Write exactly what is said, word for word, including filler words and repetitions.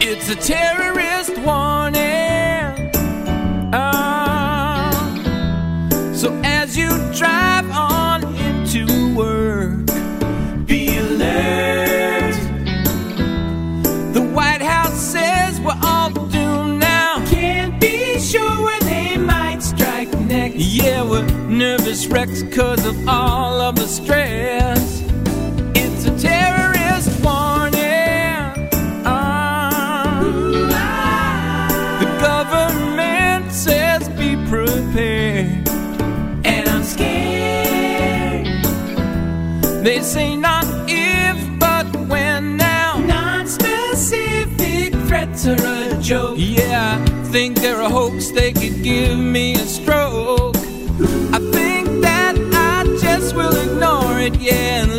It's a terrorist warning. Uh, so as you drive on into work, be alert. The White House says we're all doomed now. Can't be sure where they might strike next. Yeah, we're nervous wrecks because of all of the stress. It's a terrorist warning. Uh, the government says be prepared, and I'm scared. They say not if, but when now. Non-specific threats are a joke. Yeah, I think they're a hoax. They could give me a stroke. I think that I just will ignore it, yeah, and